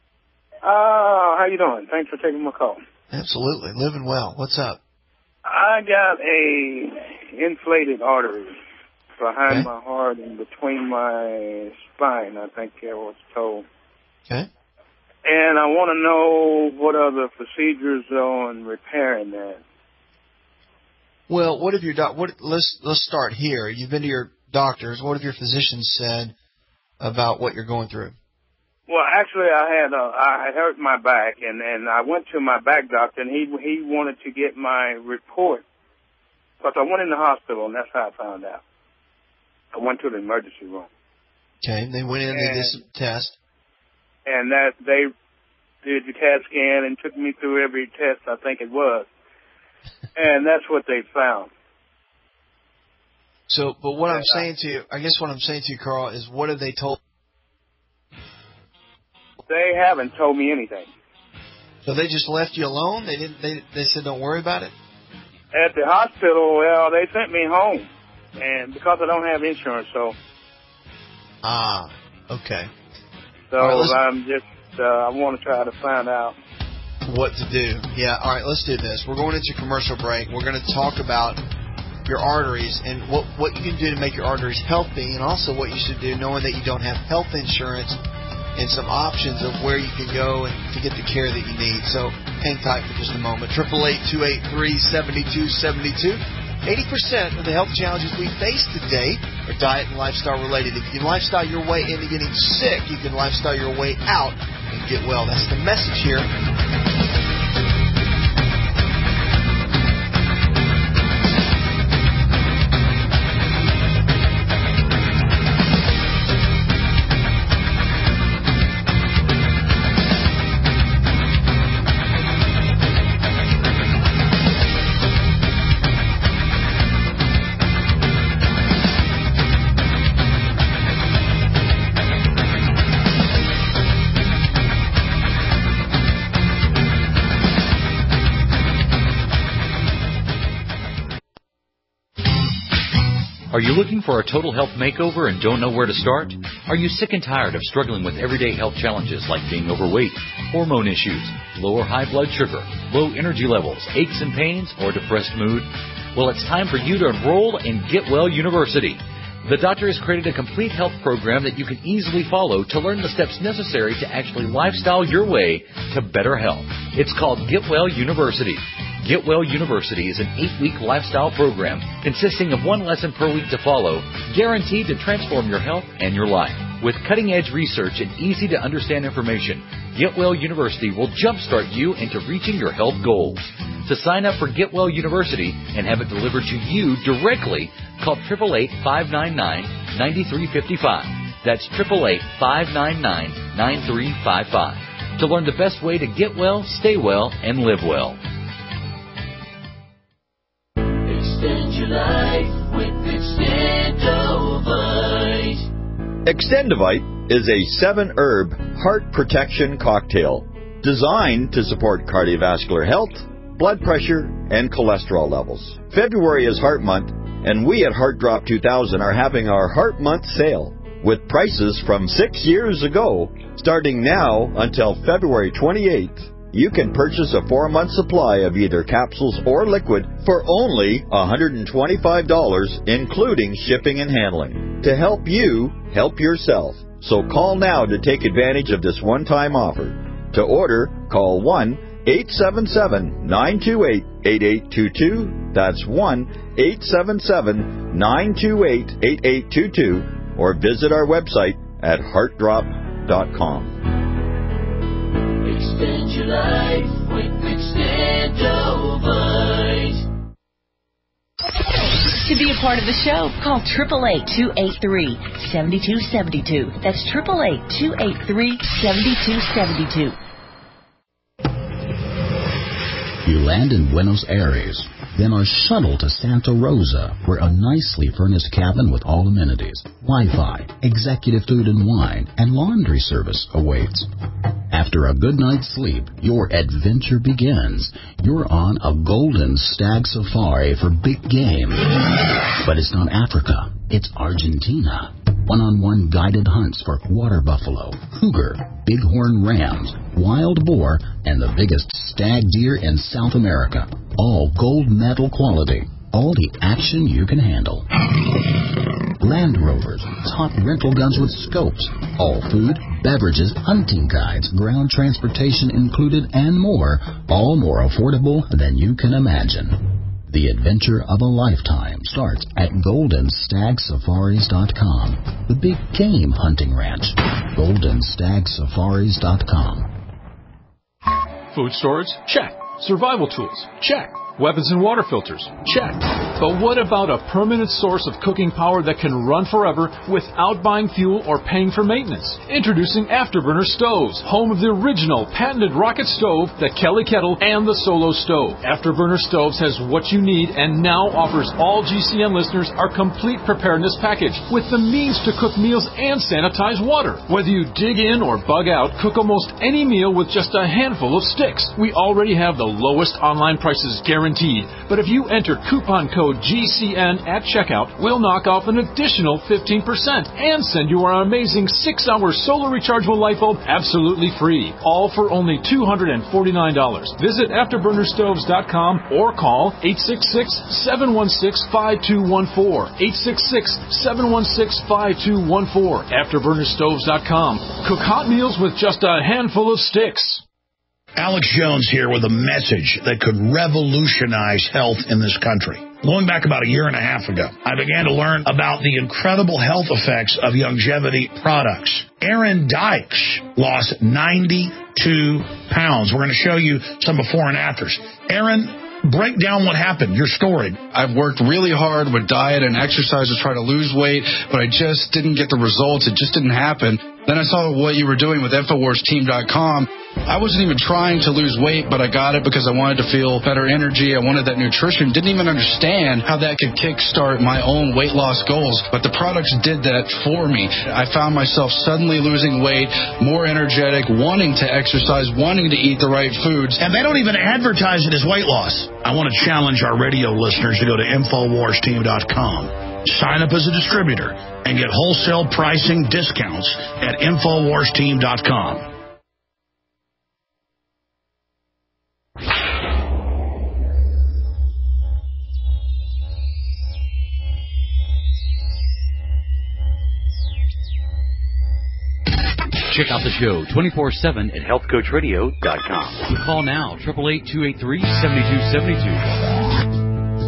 Uh, how you doing? Thanks for taking my call. Absolutely. Living well. What's up? I got a inflated artery behind okay. my heart and between my spine, I think I was told. Okay. And I want to know what are the procedures on repairing that. Well, what have your doc? What? Let's let's start here. You've been to your doctors. What have your physicians said about what you're going through? Well, actually, I had uh, I had hurt my back, and, and I went to my back doctor, and he he wanted to get my report. But I went in the hospital, and that's how I found out. I went to the emergency room. Okay, they went in, and they did some tests. And that they did the CAT scan and took me through every test I think it was. And that's what they found. So, but what I'm saying to you, I guess what I'm saying to you, Carl, is what have they told? They haven't told me anything. So they just left you alone? They didn't. They they said don't worry about it? At the hospital, well, they sent me home, and because I don't have insurance, so. Ah, okay. So right, I'm just, uh, I want to try to find out what to do. Yeah, all right, let's do this. We're going into commercial break. We're going to talk about your arteries and what, what you can do to make your arteries healthy, and also what you should do knowing that you don't have health insurance, and some options of where you can go and to get the care that you need. So hang tight for just a moment. eight eight eight, two eight three, seven two seven two. eighty percent of the health challenges we face today are diet and lifestyle related. If you can lifestyle your way into getting sick, you can lifestyle your way out and get well. That's the message here. Are you looking for a total health makeover and don't know where to start? Are you sick and tired of struggling with everyday health challenges like being overweight, hormone issues, low or high blood sugar, low energy levels, aches and pains, or depressed mood? Well, it's time for you to enroll in Get Well University. The doctor has created a complete health program that you can easily follow to learn the steps necessary to actually lifestyle your way to better health. It's called Get Well University. Get Well University is an eight-week lifestyle program consisting of one lesson per week to follow, guaranteed to transform your health and your life. With cutting-edge research and easy-to-understand information, Get Well University will jumpstart you into reaching your health goals. To sign up for Get Well University and have it delivered to you directly, call eight eight eight, five nine nine, nine three five five. That's eight eight eight, five nine nine, nine three five five. To learn the best way to get well, stay well, and live well. Extend your life with Extendovite. Extendovite is a seven-herb heart protection cocktail designed to support cardiovascular health, blood pressure, and cholesterol levels. February is Heart Month, and we at Heart Drop two thousand are having our Heart Month sale with prices from six years ago. Starting now until February twenty-eighth, you can purchase a four-month supply of either capsules or liquid for only one hundred twenty-five dollars, including shipping and handling, to help you help yourself. So call now to take advantage of this one-time offer. To order, call one eight seven seven, nine two eight, eight eight two two. That's one eight seven seven, nine two eight, eight eight two two, or visit our website at heart drop dot com. Extend your life with Extendovite. To be a part of the show, call eight eight eight, two eight three, seven two seven two. That's eight eight eight, two eight three, seven two seven two. You land in Buenos Aires, then are shuttled to Santa Rosa, where a nicely furnished cabin with all amenities, Wi-Fi, executive food and wine, and laundry service awaits. After a good night's sleep, your adventure begins. You're on a golden stag safari for big game. But it's not Africa, it's Argentina. One-on-one guided hunts for water buffalo, cougar, bighorn rams, wild boar, and the biggest stag deer in South America. All gold medal quality. All the action you can handle. Land Rovers, top rental guns with scopes, all food, beverages, hunting guides, ground transportation included, and more, all more affordable than you can imagine. The adventure of a lifetime starts at golden stag safaris dot com, the big game hunting ranch. golden stag safaris dot com. Food storage? Check. Survival tools? Check. Weapons and water filters? Check. But what about a permanent source of cooking power that can run forever without buying fuel or paying for maintenance? Introducing Afterburner Stoves, home of the original patented rocket stove, the Kelly Kettle, and the Solo Stove. Afterburner Stoves has what you need and now offers all G C N listeners our complete preparedness package with the means to cook meals and sanitize water. Whether you dig in or bug out, cook almost any meal with just a handful of sticks. We already have the lowest online prices guaranteed. But if you enter coupon code G C N at checkout, we'll knock off an additional fifteen percent and send you our amazing six hour solar rechargeable light bulb absolutely free. All for only two hundred forty-nine dollars. Visit afterburner stoves dot com or call eight six six, seven one six, five two one four. eight six six, seven one six, five two one four. afterburner stoves dot com. Cook hot meals with just a handful of sticks. Alex Jones here with a message that could revolutionize health in this country. Going back about a year and a half ago, I began to learn about the incredible health effects of longevity products. Aaron Dykes lost ninety-two pounds. We're going to show you some before and afters. Aaron, break down what happened, your story. I've worked really hard with diet and exercise to try to lose weight, but I just didn't get the results. It just didn't happen. Then I saw what you were doing with Infowars Team dot com. I wasn't even trying to lose weight, but I got it because I wanted to feel better energy. I wanted that nutrition. Didn't even understand how that could kickstart my own weight loss goals, but the products did that for me. I found myself suddenly losing weight, more energetic, wanting to exercise, wanting to eat the right foods. And they don't even advertise it as weight loss. I want to challenge our radio listeners to go to Infowars Team dot com. Sign up as a distributor and get wholesale pricing discounts at Infowars Team dot com. Check out the show twenty-four seven at health coach radio dot com. Call now, eight eight eight, two eight three, seven two seven two.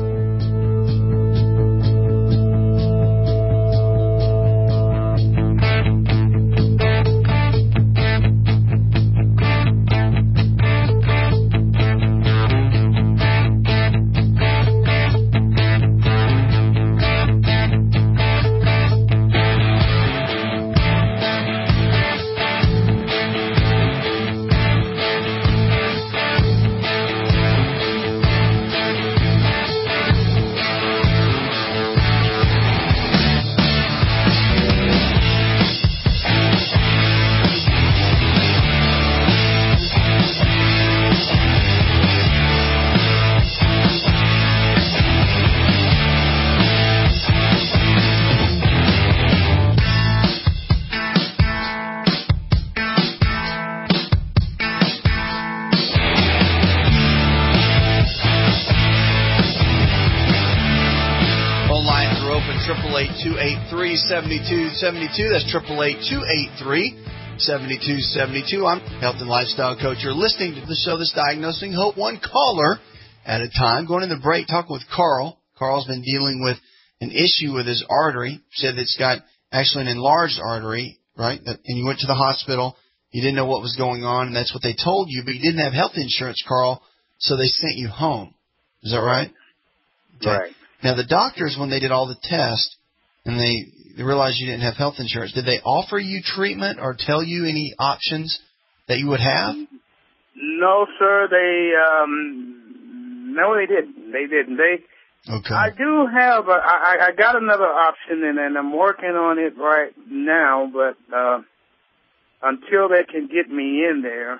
seventy-two seventy-two. That's eight eight eight, two eight three, seven two seven two. I'm health and lifestyle coach. You're listening to the show that's diagnosing hope, one caller at a time. Going in the break, talking with Carl. Carl's been dealing with an issue with his artery. Said it's got actually an enlarged artery, right? And you went to the hospital. You didn't know what was going on, and that's what they told you, but you didn't have health insurance, Carl, so they sent you home. Is that right? Okay. Right. Now, the doctors, when they did all the tests, and they, they realized you didn't have health insurance, did they offer you treatment or tell you any options that you would have? No, sir. They um, no, they didn't. They didn't. They. Okay. I do have. A, I, I got another option, and, and I'm working on it right now. But uh, until they can get me in there,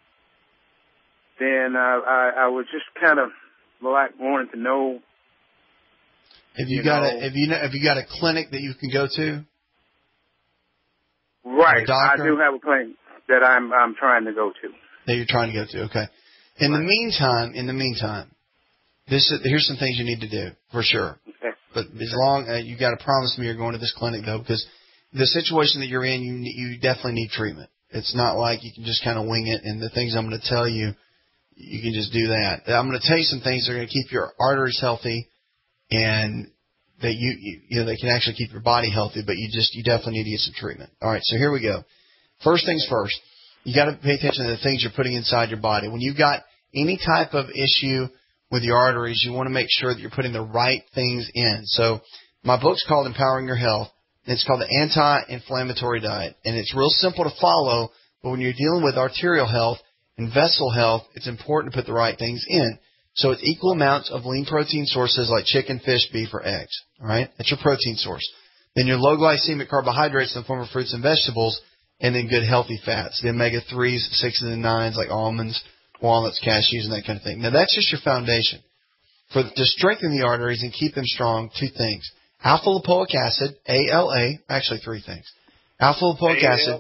then I, I, I was just kind of like wanting to know. Have you, you got know, a have you have you got a clinic that you can go to? Right, I do have a clinic that I'm I'm trying to go to. That you're trying to go to, okay. In right. the meantime, in the meantime, this is, here's some things you need to do for sure. Okay. But as long uh, you got to promise me you're going to this clinic though, because the situation that you're in, you you definitely need treatment. It's not like you can just kind of wing it. And the things I'm going to tell you, you can just do that. I'm going to tell you some things that are going to keep your arteries healthy. And that you, you you know they can actually keep your body healthy, but you just you definitely need to get some treatment. All right, so here we go. First things first, you got to pay attention to the things you're putting inside your body. When you've got any type of issue with your arteries, you want to make sure that you're putting the right things in. So my book's called Empowering Your Health. And it's called the Anti-Inflammatory Diet, and it's real simple to follow. But when you're dealing with arterial health and vessel health, it's important to put the right things in. So it's equal amounts of lean protein sources like chicken, fish, beef, or eggs. All right? That's your protein source. Then your low glycemic carbohydrates in the form of fruits and vegetables, and then good healthy fats, the omega threes, sixes, and nines like almonds, walnuts, cashews, and that kind of thing. Now, that's just your foundation. For To strengthen the arteries and keep them strong, two things. Alpha-lipoic acid, A L A, actually three things. Alpha-lipoic acid,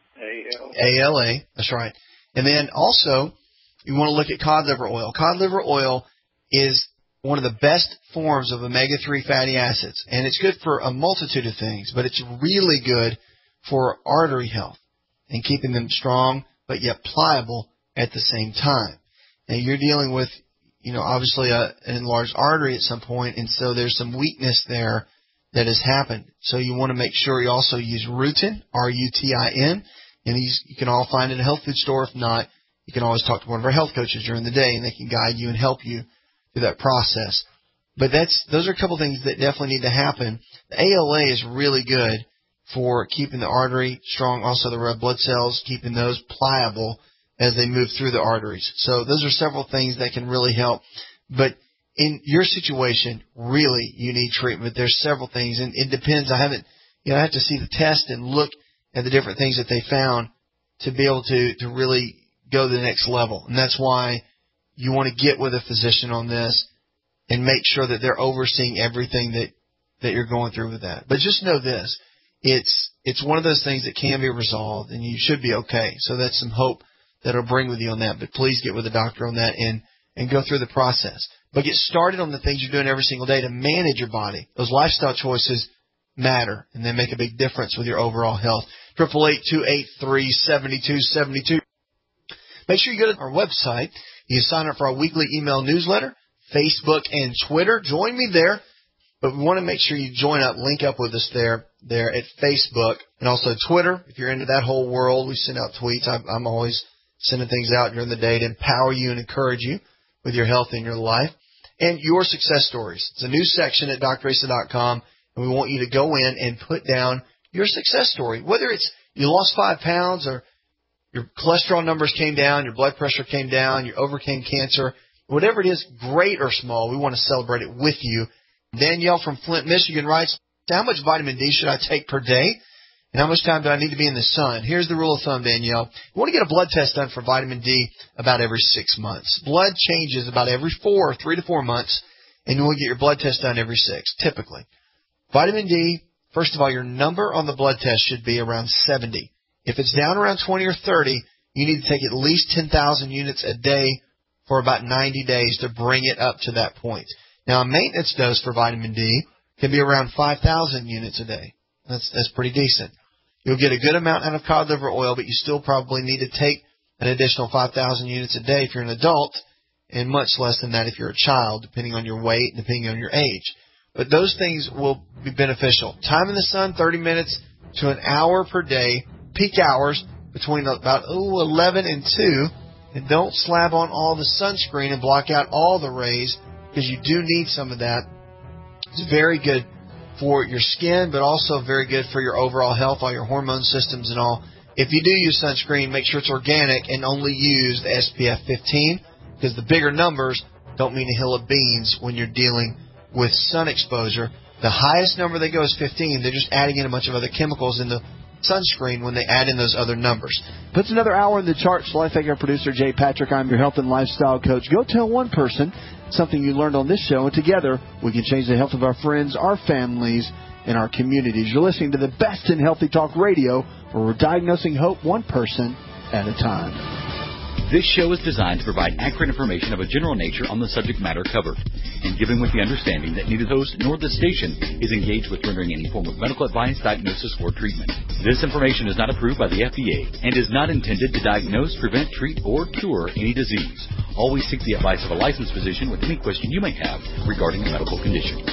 A L A, that's right. And then also, you want to look at cod liver oil. Cod liver oil is one of the best forms of omega three fatty acids, and it's good for a multitude of things, but it's really good for artery health and keeping them strong but yet pliable at the same time. Now, you're dealing with, you know, obviously a, an enlarged artery at some point, and so there's some weakness there that has happened. So you want to make sure you also use rutin, R U T I N, and these you can all find at a health food store. If not, you can always talk to one of our health coaches during the day, and they can guide you and help you through that process. But that's those are a couple things that definitely need to happen. The A L A is really good for keeping the artery strong, also the red blood cells, keeping those pliable as they move through the arteries. So those are several things that can really help. But in your situation, really, you need treatment. There's several things, and it depends. I haven't, you know, I have to see the test and look at the different things that they found to be able to, to really go to the next level. And that's why you want to get with a physician on this and make sure that they're overseeing everything that, that you're going through with that. But just know this, it's, it's one of those things that can be resolved, and you should be okay. So that's some hope that I'll bring with you on that. But please get with a doctor on that and, and go through the process. But get started on the things you're doing every single day to manage your body. Those lifestyle choices matter and they make a big difference with your overall health. eight eight eight, two eight three, seven two seven two. Make sure you go to our website. You can sign up for our weekly email newsletter, Facebook and Twitter. Join me there. But we want to make sure you join up, link up with us there, there at Facebook and also Twitter. If you're into that whole world, we send out tweets. I'm, I'm always sending things out during the day to empower you and encourage you with your health in your life. And your success stories. It's a new section at Dr Asa dot com, and we want you to go in and put down your success story. Whether it's you lost five pounds or your cholesterol numbers came down, your blood pressure came down, you overcame cancer, whatever it is, great or small, we want to celebrate it with you. Danielle from Flint, Michigan writes, how much vitamin D should I take per day? And how much time do I need to be in the sun? Here's the rule of thumb, Danielle. You want to get a blood test done for vitamin D about every six months. Blood changes about every four, three to four months, and you want to get your blood test done every six, typically. Vitamin D, first of all, your number on the blood test should be around seventy. If it's down around twenty or thirty, you need to take at least ten thousand units a day for about ninety days to bring it up to that point. Now, a maintenance dose for vitamin D can be around five thousand units a day. That's, that's pretty decent. You'll get a good amount out of cod liver oil, but you still probably need to take an additional five thousand units a day if you're an adult, and much less than that if you're a child, depending on your weight and depending on your age. But those things will be beneficial. Time in the sun, thirty minutes to an hour per day, peak hours between about ooh, eleven and two. And don't slab on all the sunscreen and block out all the rays, because you do need some of that. It's very good for your skin, but also very good for your overall health, all your hormone systems and all. If you do use sunscreen, make sure it's organic and only use the S P F fifteen, because the bigger numbers don't mean a hill of beans when you're dealing with sun exposure. The highest number they go is fifteen. They're just adding in a bunch of other chemicals in the sunscreen when they add in those other numbers. Puts another hour in the charts. Lifehacker producer Jay Patrick. I'm your health and lifestyle coach. Go tell one person something you learned on this show, and together we can change the health of our friends, our families, and our communities. You're listening to the best in Healthy Talk Radio, where we're diagnosing hope one person at a time. This show is designed to provide accurate information of a general nature on the subject matter covered, and given with the understanding that neither host nor the station is engaged with rendering any form of medical advice, diagnosis, or treatment. This information is not approved by the F D A and is not intended to diagnose, prevent, treat, or cure any disease. Always seek the advice of a licensed physician with any question you may have regarding a medical condition.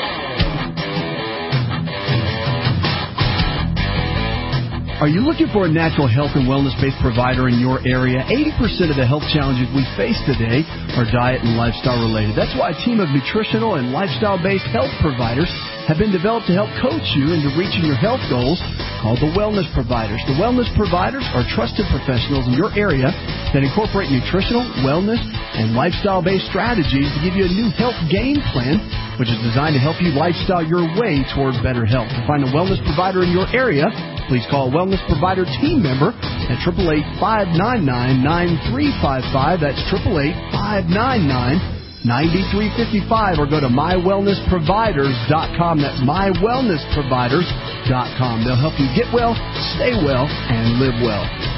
Are you looking for a natural health and wellness-based provider in your area? eighty percent of the health challenges we face today are diet and lifestyle related. That's why a team of nutritional and lifestyle-based health providers have been developed to help coach you into reaching your health goals, called the Wellness Providers. The Wellness Providers are trusted professionals in your area that incorporate nutritional, wellness, and lifestyle-based strategies to give you a new health game plan, which is designed to help you lifestyle your way toward better health. To find a wellness provider in your area, please call a Wellness Provider team member at eight eight eight, five nine nine, nine three five five. That's eight eight eight, five nine nine, nine three five five. Or go to my wellness providers dot com. That's my wellness providers dot com. They'll help you get well, stay well, and live well.